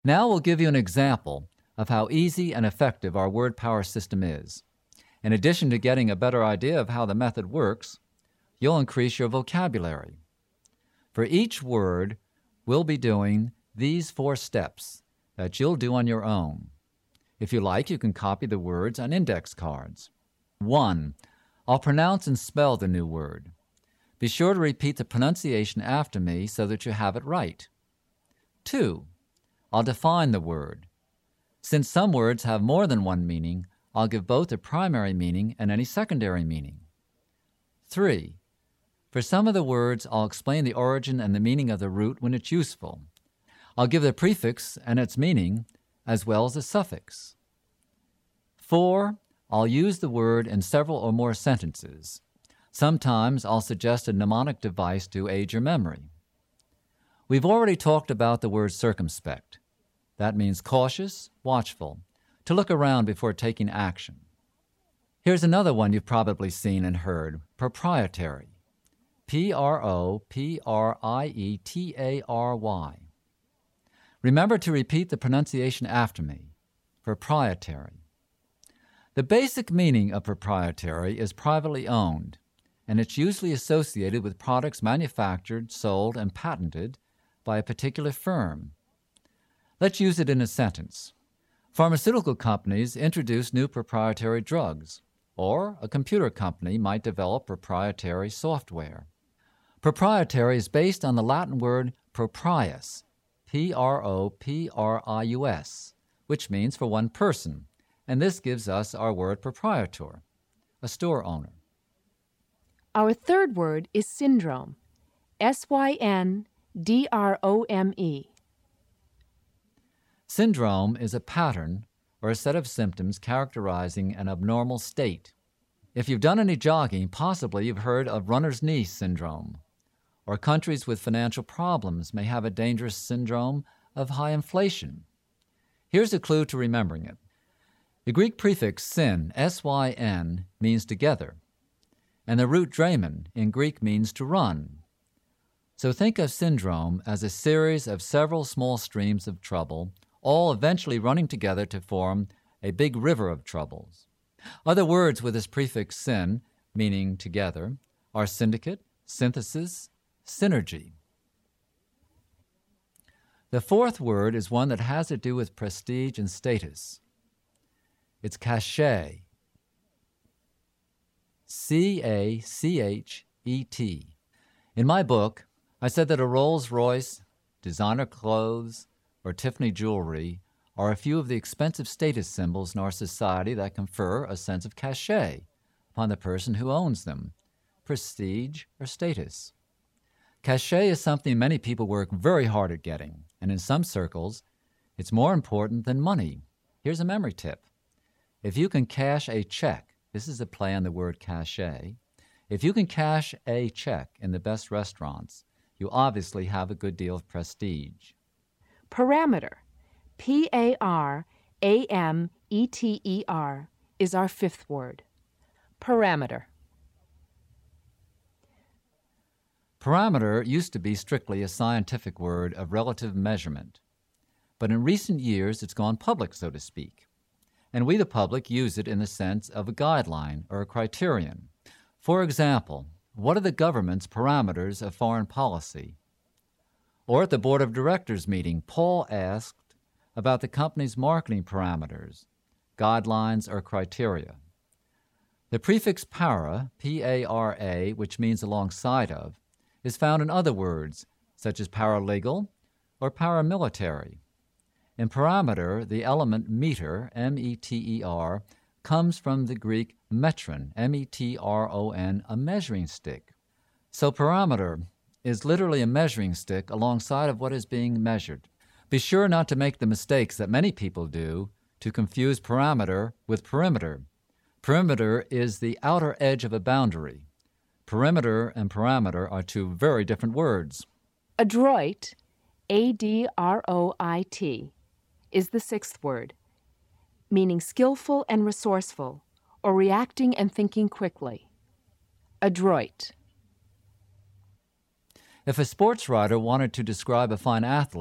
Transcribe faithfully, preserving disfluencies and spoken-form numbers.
Now we'll give you an example of how easy and effective our word power system is. In addition to getting a better idea of how the method works, you'll increase your vocabulary. For each word, we'll be doing these four steps that you'll do on your own. If you like, you can copy the words on index cards. One, I'll pronounce and spell the new word. Be sure to repeat the pronunciation after me so that you have it right. Two, I'll define the word. Since some words have more than one meaning, I'll give both a primary meaning and any secondary meaning. Three, for some of the words, I'll explain the origin and the meaning of the root when it's useful. I'll give the prefix and its meaning, as well as the suffix. Four, I'll use the word in several or more sentences. Sometimes I'll suggest a mnemonic device to aid your memory. We've already talked about the word circumspect. That means cautious, watchful, to look around before taking action. Here's another one you've probably seen and heard, proprietary. P R O P R I E T A R Y. Remember to repeat the pronunciation after me. Proprietary. The basic meaning of proprietary is privately owned, and it's usually associated with products manufactured, sold, and patented by a particular firm. Let's use it in a sentence. Pharmaceutical companies introduce new proprietary drugs, or a computer company might develop proprietary software. Proprietary is based on the Latin word proprius, P R O P R I U S, which means for one person, and this gives us our word proprietor, a store owner. Our third word is syndrome, S Y N D R O M E. Syndrome is a pattern or a set of symptoms characterizing an abnormal state. If you've done any jogging, possibly you've heard of runner's knee syndrome. Or countries with financial problems may have a dangerous syndrome of high inflation. Here's a clue to remembering it. The Greek prefix syn, S Y N, means together, and the root dramen in Greek means to run. So think of syndrome as a series of several small streams of trouble, all eventually running together to form a big river of troubles. Other words with this prefix syn, meaning together, are syndicate, synthesis, synergy. The fourth word is one that has to do with prestige and status. It's cachet. C A C H E T. In my book, I said that a Rolls-Royce, designer clothes, or Tiffany jewelry are a few of the expensive status symbols in our society that confer a sense of cachet upon the person who owns them, prestige or status. Cachet is something many people work very hard at getting, and in some circles, it's more important than money. Here's a memory tip. If you can cash a check, this is a play on the word cachet, if you can cash a check in the best restaurants, you obviously have a good deal of prestige. Parameter, P A R A M E T E R, is our fifth word. Parameter. Parameter used to be strictly a scientific word of relative measurement, but in recent years it's gone public, so to speak, and we the public use it in the sense of a guideline or a criterion. For example, what are the government's parameters of foreign policy? Or at the board of directors meeting, Paul asked about the company's marketing parameters, guidelines, or criteria. The prefix para, P A R A, which means alongside of, is found in other words, such as paralegal or paramilitary. In parameter, the element meter, M E T E R, comes from the Greek metron, M E T R O N, a measuring stick. So parameter is literally a measuring stick alongside of what is being measured. Be sure not to make the mistakes that many people do to confuse parameter with perimeter. Perimeter is the outer edge of a boundary. Perimeter and parameter are two very different words. Adroit, A D R O I T, is the sixth word, meaning skillful and resourceful, or reacting and thinking quickly. Adroit. If a sports writer wanted to describe a fine athlete,